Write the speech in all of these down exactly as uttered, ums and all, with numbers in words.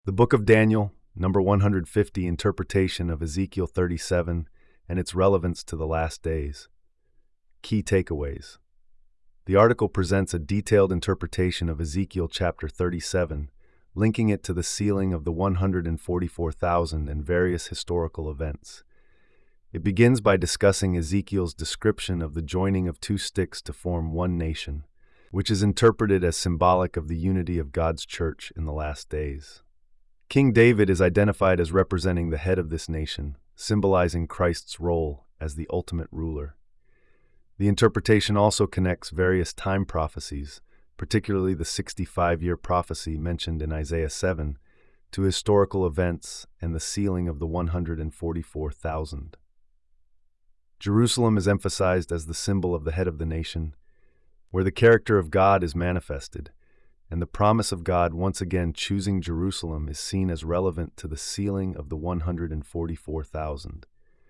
The Book of Daniel, number one hundred fifty, interpretation of Ezekiel thirty-seven and its relevance to the last days. Key takeaways. The article presents a detailed interpretation of Ezekiel chapter thirty-seven, linking it to the sealing of the one hundred forty-four thousand and various historical events. It begins by discussing Ezekiel's description of the joining of two sticks to form one nation, which is interpreted as symbolic of the unity of God's church in the last days. King David is identified as representing the head of this nation, symbolizing Christ's role as the ultimate ruler. The interpretation also connects various time prophecies, particularly the sixty-five-year prophecy mentioned in Isaiah seven, to historical events and the sealing of the one hundred forty-four thousand. Jerusalem is emphasized as the symbol of the head of the nation, where the character of God is manifested, and the promise of God once again choosing Jerusalem is seen as relevant to the sealing of the one hundred forty-four thousand.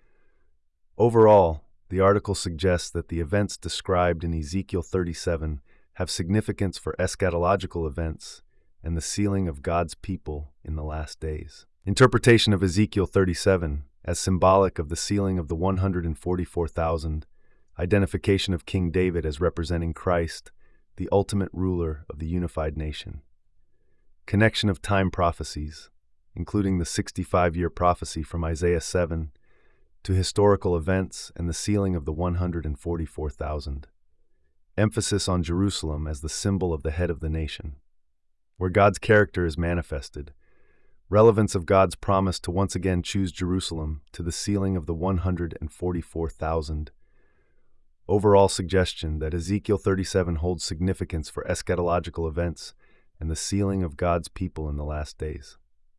Overall, the article suggests that the events described in Ezekiel thirty-seven have significance for eschatological events and the sealing of God's people in the last days. Interpretation of Ezekiel thirty-seven as symbolic of the sealing of the one hundred forty-four thousand, identification of King David as representing Christ, the ultimate ruler of the unified nation. Connection of time prophecies, including the sixty-five-year prophecy from Isaiah seven, to historical events and the sealing of the one hundred forty-four thousand. Emphasis on Jerusalem as the symbol of the head of the nation, where God's character is manifested. Relevance of God's promise to once again choose Jerusalem to the sealing of the one hundred forty-four thousand. Overall suggestion that Ezekiel thirty-seven holds significance for eschatological events and the sealing of God's people in the last days.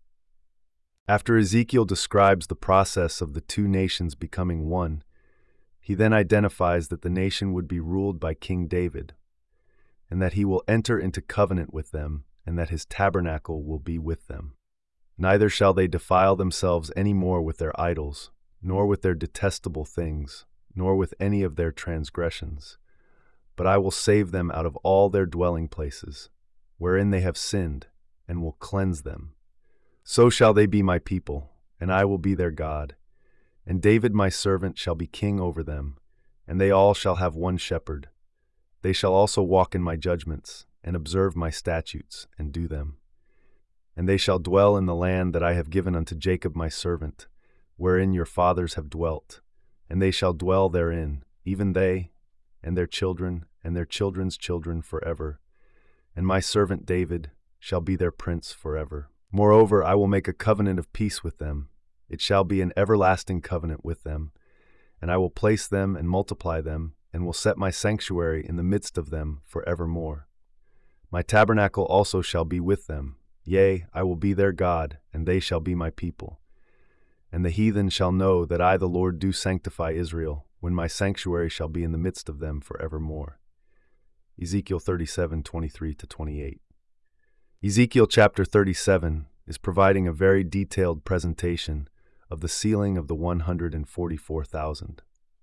After Ezekiel describes the process of the two nations becoming one, he then identifies that the nation would be ruled by King David, and that he will enter into covenant with them, and that his tabernacle will be with them. Neither shall they defile themselves any more with their idols, nor with their detestable things, nor with any of their transgressions. But I will save them out of all their dwelling places, wherein they have sinned, and will cleanse them. So shall they be my people, and I will be their God. And David my servant shall be king over them, and they all shall have one shepherd. They shall also walk in my judgments, and observe my statutes, and do them. And they shall dwell in the land that I have given unto Jacob my servant, wherein your fathers have dwelt, and they shall dwell therein, even they, and their children, and their children's children forever. And my servant David shall be their prince forever. Moreover, I will make a covenant of peace with them. It shall be an everlasting covenant with them. And I will place them and multiply them, and will set my sanctuary in the midst of them forevermore. My tabernacle also shall be with them. Yea, I will be their God, and they shall be my people. And the heathen shall know that I the Lord do sanctify Israel, when my sanctuary shall be in the midst of them forevermore. Ezekiel thirty-seven, twenty-three to twenty-eight. Ezekiel chapter thirty-seven is providing a very detailed presentation of the sealing of the one hundred forty-four thousand.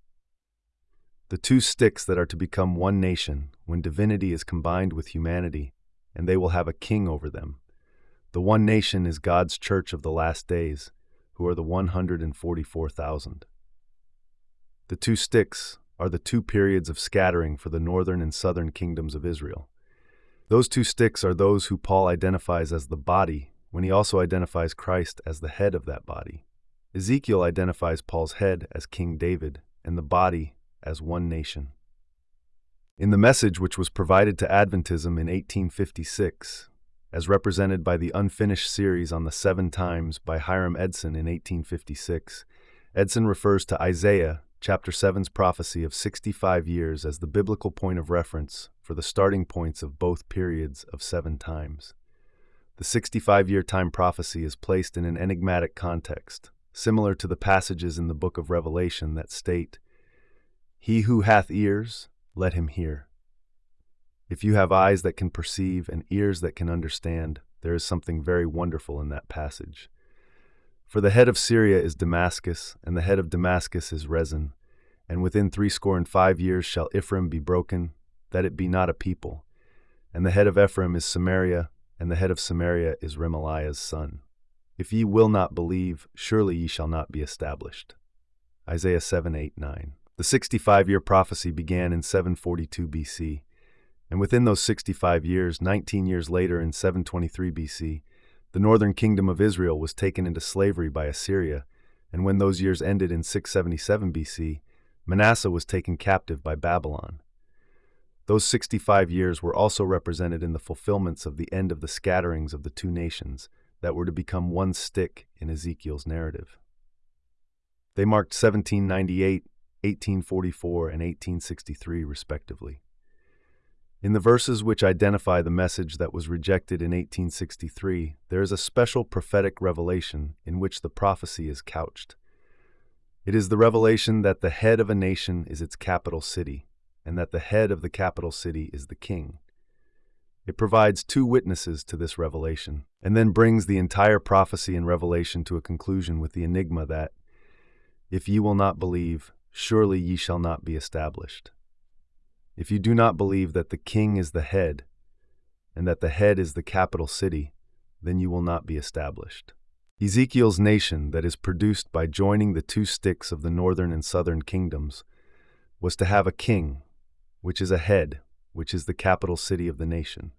The two sticks that are to become one nation when divinity is combined with humanity, and they will have a king over them. The one nation is God's church of the last days, who are the one hundred forty-four thousand. The two sticks are the two periods of scattering for the northern and southern kingdoms of Israel. Those two sticks are those who Paul identifies as the body, when he also identifies Christ as the head of that body. Ezekiel identifies Paul's head as King David, and the body as one nation. In the message which was provided to Adventism in eighteen fifty-six, as represented by the unfinished series on the seven times by Hiram Edson in eighteen fifty-six, Edson refers to Isaiah chapter seven's prophecy of sixty-five years as the biblical point of reference for the starting points of both periods of seven times. The sixty-five-year time prophecy is placed in an enigmatic context, similar to the passages in the book of Revelation that state, "He who hath ears, let him hear." If you have eyes that can perceive and ears that can understand, there is something very wonderful in that passage. For the head of Syria is Damascus, and the head of Damascus is Rezin. And within threescore and five years shall Ephraim be broken, that it be not a people. And the head of Ephraim is Samaria, and the head of Samaria is Remaliah's son. If ye will not believe, surely ye shall not be established. Isaiah seven, eight, nine. The sixty-five-year prophecy began in seven forty-two B C, and within those sixty-five years, nineteen years later in seven twenty-three B C, the northern kingdom of Israel was taken into slavery by Assyria, and when those years ended in six seventy-seven B C, Manasseh was taken captive by Babylon. Those sixty-five years were also represented in the fulfillments of the end of the scatterings of the two nations that were to become one stick in Ezekiel's narrative. They marked seventeen ninety-eight, eighteen forty-four, and eighteen sixty-three, respectively. In the verses which identify the message that was rejected in eighteen sixty-three, there is a special prophetic revelation in which the prophecy is couched. It is the revelation that the head of a nation is its capital city, and that the head of the capital city is the king. It provides two witnesses to this revelation, and then brings the entire prophecy and revelation to a conclusion with the enigma that, if ye will not believe, surely ye shall not be established. If you do not believe that the king is the head, and that the head is the capital city, then you will not be established. Ezekiel's nation that is produced by joining the two sticks of the northern and southern kingdoms was to have a king, which is a head, which is the capital city of the nation.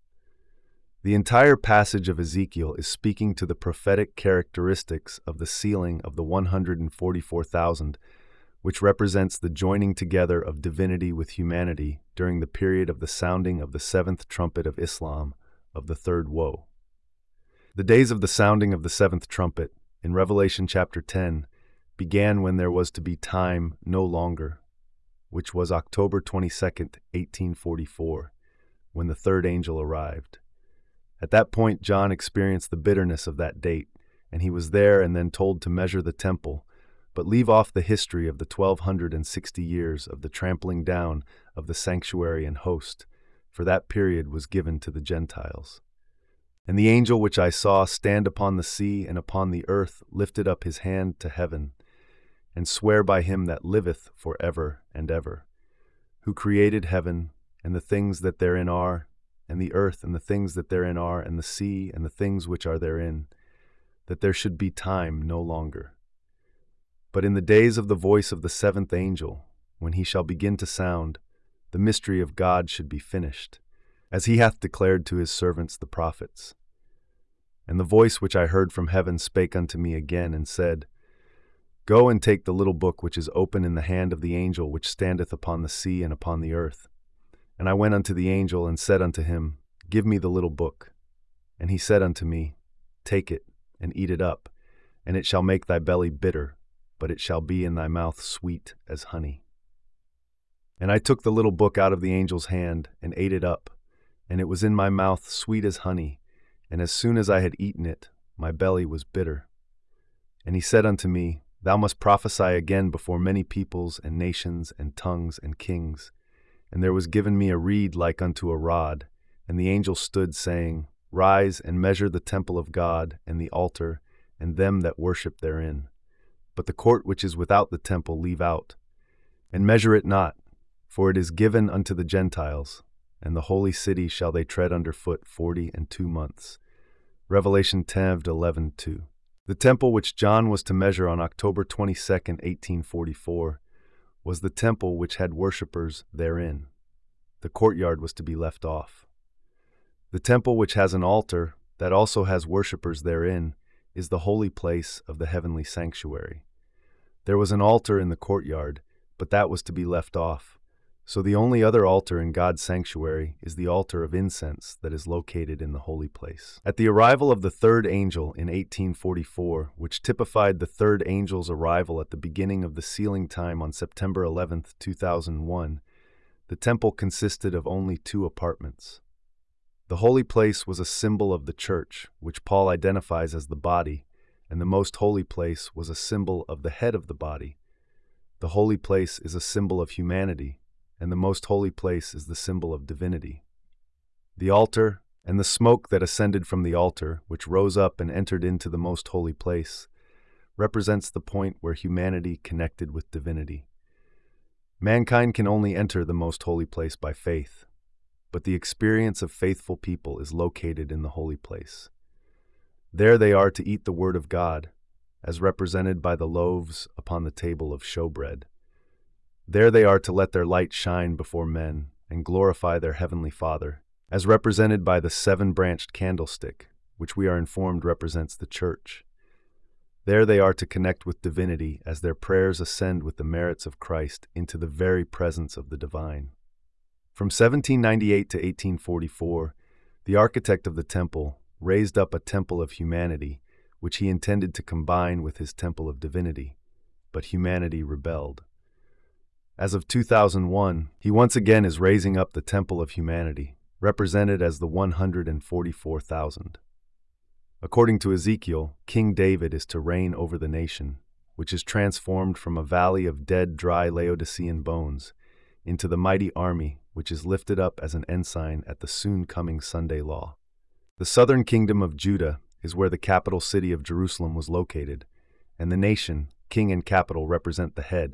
The entire passage of Ezekiel is speaking to the prophetic characteristics of the sealing of the one hundred forty-four thousand, which represents the joining together of divinity with humanity during the period of the sounding of the seventh trumpet of Islam, of the third woe. The days of the sounding of the seventh trumpet, in Revelation chapter ten, began when there was to be time no longer, which was October twenty-second, eighteen forty-four, when the third angel arrived. At that point, John experienced the bitterness of that date, and he was there and then told to measure the temple, but leave off the history of the twelve sixty years of the trampling down of the sanctuary and host, for that period was given to the Gentiles. And the angel which I saw stand upon the sea and upon the earth lifted up his hand to heaven, and swear by him that liveth for ever and ever, who created heaven and the things that therein are, and the earth and the things that therein are, and the sea and the things which are therein, that there should be time no longer. But in the days of the voice of the seventh angel, when he shall begin to sound, the mystery of God should be finished, as he hath declared to his servants the prophets. And the voice which I heard from heaven spake unto me again, and said, Go and take the little book which is open in the hand of the angel which standeth upon the sea and upon the earth. And I went unto the angel, and said unto him, Give me the little book. And he said unto me, Take it, and eat it up, and it shall make thy belly bitter, but it shall be in thy mouth sweet as honey. And I took the little book out of the angel's hand, and ate it up, and it was in my mouth sweet as honey, and as soon as I had eaten it, my belly was bitter. And he said unto me, Thou must prophesy again before many peoples and nations and tongues and kings. And there was given me a reed like unto a rod, and the angel stood, saying, Rise and measure the temple of God, and the altar, and them that worship therein. But the court which is without the temple leave out, and measure it not, for it is given unto the Gentiles, and the holy city shall they tread under foot forty and two months. Revelation ten, eleven, two. The temple which John was to measure on October twenty-second, eighteen forty-four, was the temple which had worshippers therein. The courtyard was to be left off. The temple which has an altar, that also has worshippers therein, is the holy place of the heavenly sanctuary. There was an altar in the courtyard, but that was to be left off. So the only other altar in God's sanctuary is the altar of incense that is located in the holy place. At the arrival of the third angel in eighteen forty-four, which typified the third angel's arrival at the beginning of the sealing time on September eleventh, two thousand one, the temple consisted of only two apartments. The holy place was a symbol of the church, which Paul identifies as the body, and the most holy place was a symbol of the head of the body. The holy place is a symbol of humanity, and the most holy place is the symbol of divinity. The altar, and the smoke that ascended from the altar, which rose up and entered into the most holy place, represents the point where humanity connected with divinity. Mankind can only enter the most holy place by faith. but the experience of faithful people is located in the holy place. There they are to eat the word of God, as represented by the loaves upon the table of showbread. There they are to let their light shine before men and glorify their heavenly Father, as represented by the seven-branched candlestick, which we are informed represents the church. There they are to connect with divinity as their prayers ascend with the merits of Christ into the very presence of the divine. From seventeen ninety-eight to eighteen forty-four, the architect of the temple raised up a temple of humanity, which he intended to combine with his temple of divinity, but humanity rebelled. As of two thousand one, he once again is raising up the temple of humanity, represented as the one hundred forty-four thousand. According to Ezekiel, King David is to reign over the nation, which is transformed from a valley of dead, dry Laodicean bones into the mighty army which is lifted up as an ensign at the soon-coming Sunday law. The southern kingdom of Judah is where the capital city of Jerusalem was located, and the nation, king and capital, represent the head.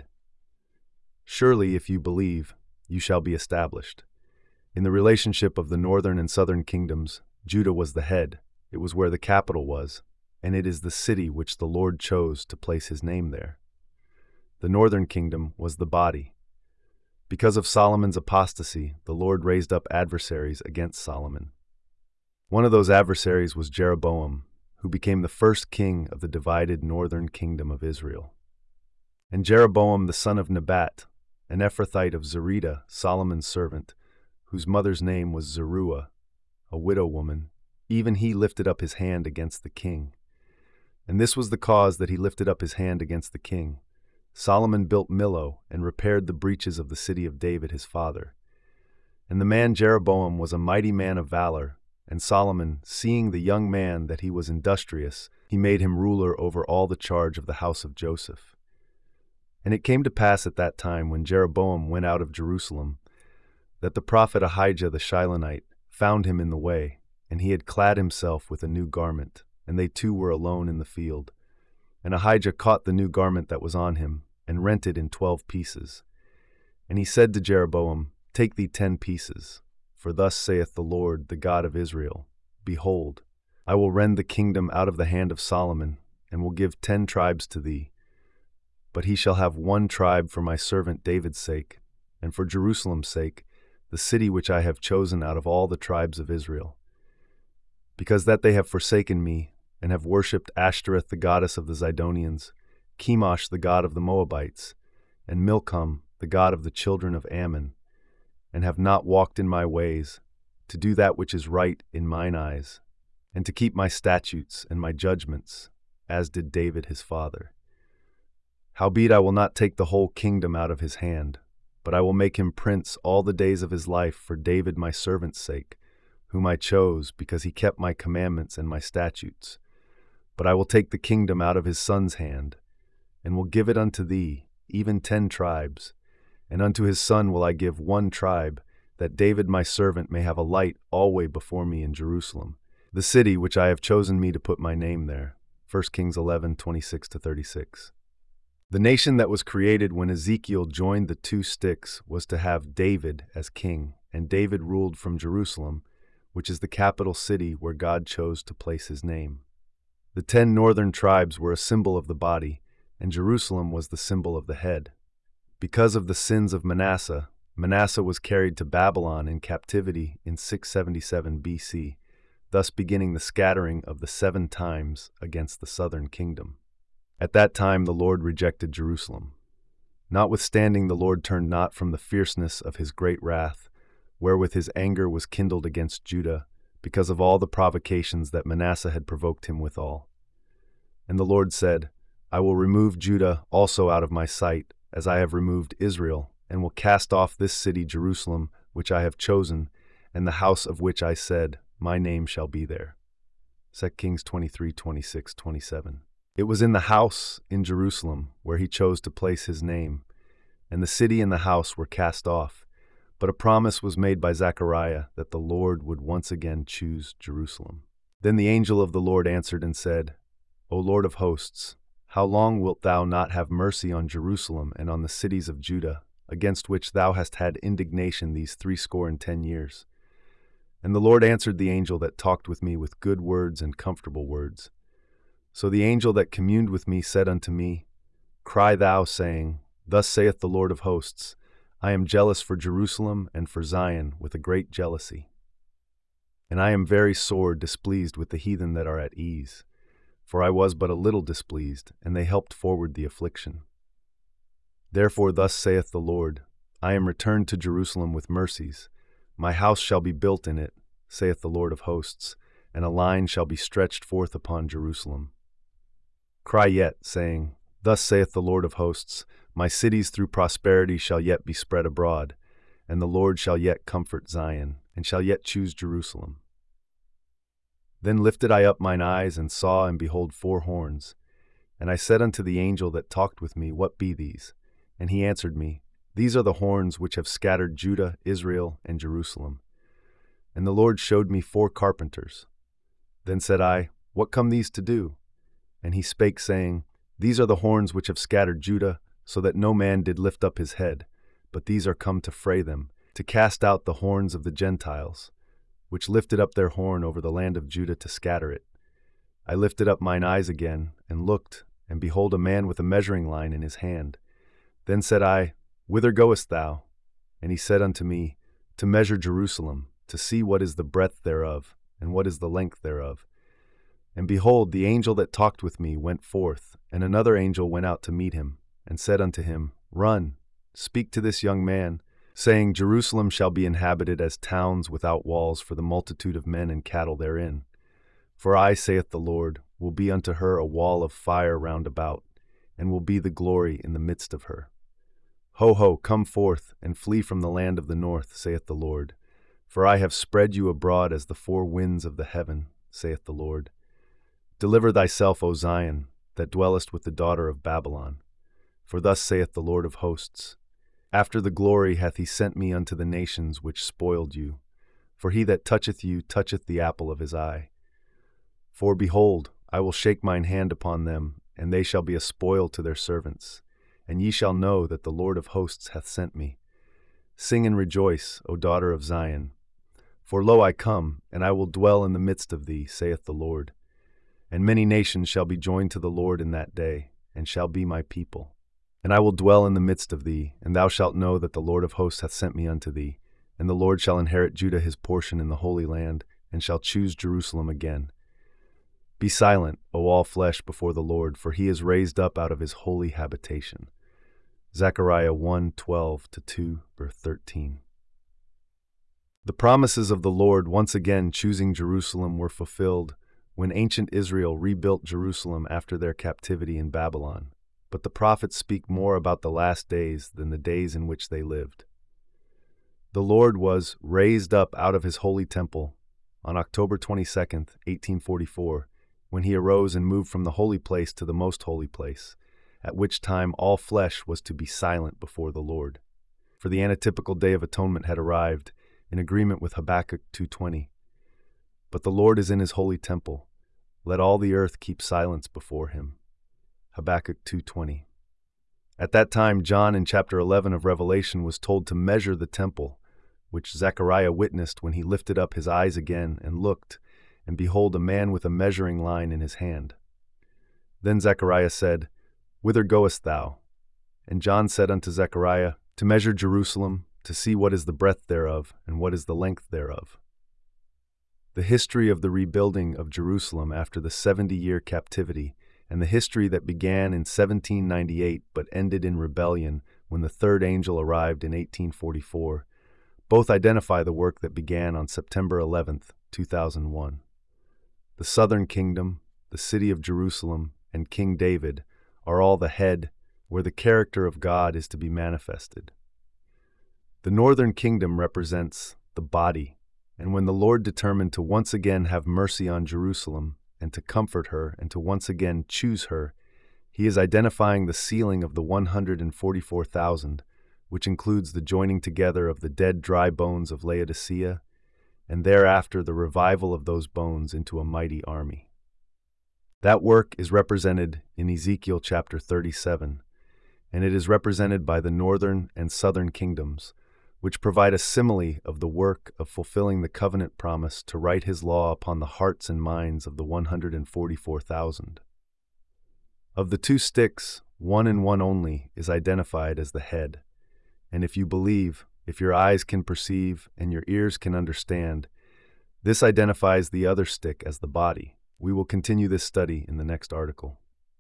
Surely, if you believe, you shall be established. In the relationship of the northern and southern kingdoms, Judah was the head. It was where the capital was, and it is the city which the Lord chose to place his name there. The northern kingdom was the body. Because of Solomon's apostasy, the Lord raised up adversaries against Solomon. One of those adversaries was Jeroboam, who became the first king of the divided northern kingdom of Israel. And Jeroboam the son of Nebat, an Ephrathite of Zerida, Solomon's servant, whose mother's name was Zeruiah, a widow woman, even he lifted up his hand against the king. And this was the cause that he lifted up his hand against the king. Solomon built Millo and repaired the breaches of the city of David his father. And the man Jeroboam was a mighty man of valor, and Solomon, seeing the young man that he was industrious, he made him ruler over all the charge of the house of Joseph. And it came to pass at that time, when Jeroboam went out of Jerusalem, that the prophet Ahijah the Shilonite found him in the way, and he had clad himself with a new garment, and they two were alone in the field. And Ahijah caught the new garment that was on him, and rent it in twelve pieces. And he said to Jeroboam, Take thee ten pieces, for thus saith the Lord, the God of Israel, Behold, I will rend the kingdom out of the hand of Solomon, and will give ten tribes to thee. But he shall have one tribe for my servant David's sake, and for Jerusalem's sake, the city which I have chosen out of all the tribes of Israel. Because that they have forsaken me, and have worshipped Ashtoreth the goddess of the Zidonians, Chemosh the god of the Moabites, and Milcom the god of the children of Ammon, and have not walked in my ways, to do that which is right in mine eyes, and to keep my statutes and my judgments, as did David his father. Howbeit I will not take the whole kingdom out of his hand, but I will make him prince all the days of his life for David my servant's sake, whom I chose, because he kept my commandments and my statutes. But I will take the kingdom out of his son's hand, and will give it unto thee, even ten tribes, and unto his son will I give one tribe, that David my servant may have a light alway before me in Jerusalem, the city which I have chosen me to put my name there. First Kings eleven, twenty-six to thirty-six. The nation that was created when Ezekiel joined the two sticks was to have David as king, and David ruled from Jerusalem, which is the capital city where God chose to place his name. The ten northern tribes were a symbol of the body, and Jerusalem was the symbol of the head. Because of the sins of Manasseh, Manasseh was carried to Babylon in captivity in six seventy-seven B C, thus beginning the scattering of the seven times against the southern kingdom. At that time the Lord rejected Jerusalem. Notwithstanding, the Lord turned not from the fierceness of his great wrath, wherewith his anger was kindled against Judah, because of all the provocations that Manasseh had provoked him withal. And the Lord said, I will remove Judah also out of my sight, as I have removed Israel, and will cast off this city Jerusalem, which I have chosen, and the house of which I said, My name shall be there. Second Kings twenty-three, twenty-six, twenty-seven. It was in the house in Jerusalem where he chose to place his name, and the city and the house were cast off, but a promise was made by Zechariah that the Lord would once again choose Jerusalem. Then the angel of the Lord answered and said, O Lord of hosts, how long wilt thou not have mercy on Jerusalem and on the cities of Judah, against which thou hast had indignation these threescore and ten years? And the Lord answered the angel that talked with me with good words and comfortable words. So the angel that communed with me said unto me, Cry thou, saying, Thus saith the Lord of hosts, I am jealous for Jerusalem and for Zion with a great jealousy. And I am very sore displeased with the heathen that are at ease. For I was but a little displeased, and they helped forward the affliction. Therefore thus saith the Lord, I am returned to Jerusalem with mercies. My house shall be built in it, saith the Lord of hosts, and a line shall be stretched forth upon Jerusalem. Cry yet, saying, Thus saith the Lord of hosts, My cities through prosperity shall yet be spread abroad, and the Lord shall yet comfort Zion, and shall yet choose Jerusalem. Then lifted I up mine eyes, and saw, and behold, four horns. And I said unto the angel that talked with me, What be these? And he answered me, These are the horns which have scattered Judah, Israel, and Jerusalem. And the Lord showed me four carpenters. Then said I, What come these to do? And he spake, saying, These are the horns which have scattered Judah, so that no man did lift up his head, but these are come to fray them, to cast out the horns of the Gentiles, which lifted up their horn over the land of Judah to scatter it. I lifted up mine eyes again, and looked, and behold a man with a measuring line in his hand. Then said I, Whither goest thou? And he said unto me, To measure Jerusalem, to see what is the breadth thereof, and what is the length thereof. And behold, the angel that talked with me went forth, and another angel went out to meet him, and said unto him, Run, speak to this young man, saying, Jerusalem shall be inhabited as towns without walls for the multitude of men and cattle therein. For I, saith the Lord, will be unto her a wall of fire round about, and will be the glory in the midst of her. Ho, ho, come forth, and flee from the land of the north, saith the Lord. For I have spread you abroad as the four winds of the heaven, saith the Lord. Deliver thyself, O Zion, that dwellest with the daughter of Babylon. For thus saith the Lord of hosts, After the glory hath he sent me unto the nations which spoiled you. For he that toucheth you toucheth the apple of his eye. For behold, I will shake mine hand upon them, and they shall be a spoil to their servants. And ye shall know that the Lord of hosts hath sent me. Sing and rejoice, O daughter of Zion. For lo, I come, and I will dwell in the midst of thee, saith the Lord. And many nations shall be joined to the Lord in that day, and shall be my people. And I will dwell in the midst of thee, and thou shalt know that the Lord of hosts hath sent me unto thee. And the Lord shall inherit Judah his portion in the Holy Land, and shall choose Jerusalem again. Be silent, O all flesh, before the Lord, for he is raised up out of his holy habitation. Zechariah one, twelve to two, verse thirteen. The promises of the Lord once again choosing Jerusalem were fulfilled when ancient Israel rebuilt Jerusalem after their captivity in Babylon. But the prophets speak more about the last days than the days in which they lived. The Lord was raised up out of his holy temple on October twenty-second, eighteen forty-four, when he arose and moved from the holy place to the most holy place, at which time all flesh was to be silent before the Lord. For the antitypical day of atonement had arrived, in agreement with Habakkuk two twenty. But the Lord is in his holy temple. Let all the earth keep silence before him. Habakkuk two twenty. At that time, John in chapter eleven of Revelation was told to measure the temple, which Zechariah witnessed when he lifted up his eyes again and looked, and behold, a man with a measuring line in his hand. Then Zechariah said, Whither goest thou? And John said unto Zechariah, To measure Jerusalem, to see what is the breadth thereof, and what is the length thereof. The history of the rebuilding of Jerusalem after the seventy-year captivity, and the history that began in seventeen ninety-eight but ended in rebellion when the third angel arrived in eighteen forty-four, both identify the work that began on September eleventh, two thousand one. The southern kingdom, the city of Jerusalem, and King David are all the head where the character of God is to be manifested. The northern kingdom represents the body, and when the Lord determined to once again have mercy on Jerusalem, and to comfort her, and to once again choose her, he is identifying the sealing of the one hundred forty-four thousand, which includes the joining together of the dead dry bones of Laodicea, and thereafter the revival of those bones into a mighty army. That work is represented in Ezekiel chapter thirty-seven, and it is represented by the northern and southern kingdoms, which provide a simile of the work of fulfilling the covenant promise to write his law upon the hearts and minds of the one hundred forty-four thousand. Of the two sticks, one and one only is identified as the head. And if you believe, if your eyes can perceive and your ears can understand, this identifies the other stick as the body. We will continue this study in the next article.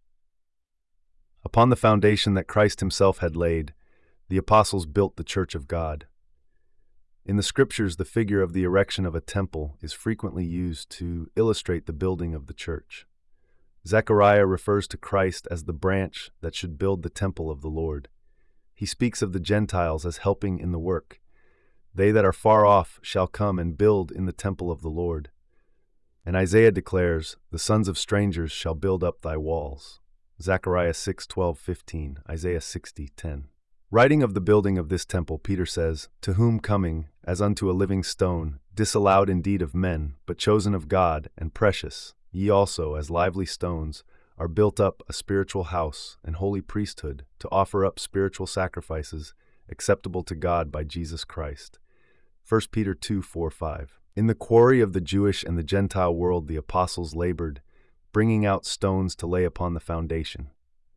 Upon the foundation that Christ himself had laid, the apostles built the church of God. In the scriptures, the figure of the erection of a temple is frequently used to illustrate the building of the church. Zechariah refers to Christ as the branch that should build the temple of the Lord. He speaks of the Gentiles as helping in the work. They that are far off shall come and build in the temple of the Lord. And Isaiah declares, the sons of strangers shall build up thy walls. Zechariah six twelve fifteen, Isaiah sixty ten. Writing of the building of this temple, Peter says, to whom coming, as unto a living stone, disallowed indeed of men, but chosen of God, and precious, ye also, as lively stones, are built up a spiritual house and holy priesthood, to offer up spiritual sacrifices, acceptable to God by Jesus Christ. First Peter two four five. In the quarry of the Jewish and the Gentile world the apostles labored, bringing out stones to lay upon the foundation.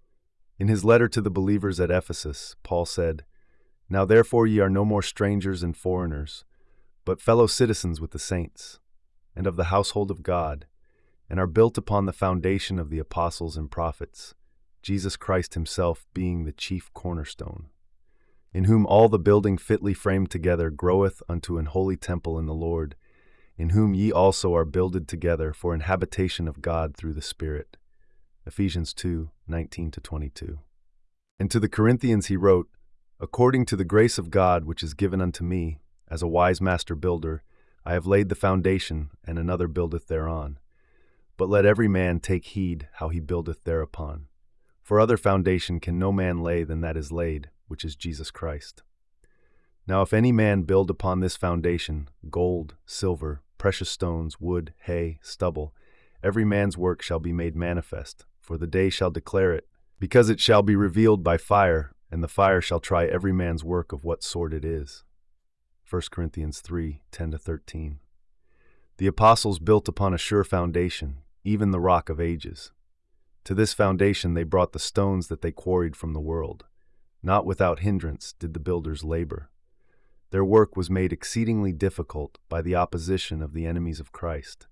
In his letter to the believers at Ephesus, Paul said, Now therefore ye are no more strangers and foreigners, but fellow citizens with the saints, and of the household of God, and are built upon the foundation of the apostles and prophets, Jesus Christ himself being the chief cornerstone, in whom all the building fitly framed together groweth unto an holy temple in the Lord, in whom ye also are builded together for an habitation of God through the Spirit. Ephesians two nineteen to twenty-two. And to the Corinthians he wrote, According to the grace of God which is given unto me, as a wise master builder, I have laid the foundation, and another buildeth thereon. But let every man take heed how he buildeth thereupon. For other foundation can no man lay than that is laid, which is Jesus Christ. Now if any man build upon this foundation, gold, silver, precious stones, wood, hay, stubble, every man's work shall be made manifest, for the day shall declare it, because it shall be revealed by fire, and the fire shall try every man's work of what sort it is. First Corinthians three ten to thirteen. The apostles built upon a sure foundation, even the rock of ages. To this foundation they brought the stones that they quarried from the world. Not without hindrance did the builders labor. Their work was made exceedingly difficult by the opposition of the enemies of Christ.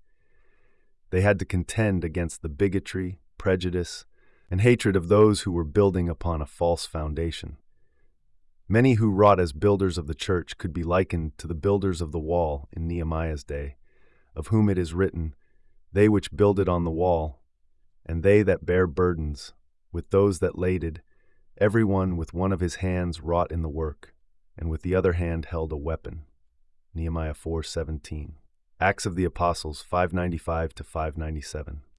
They had to contend against the bigotry, prejudice, and hatred of those who were building upon a false foundation. Many who wrought as builders of the church could be likened to the builders of the wall in Nehemiah's day, of whom it is written, They which builded on the wall, and they that bare burdens, with those that laded, every one with one of his hands wrought in the work, and with the other hand held a weapon. Nehemiah four seventeen. Acts of the Apostles five ninety-five to five ninety-seven.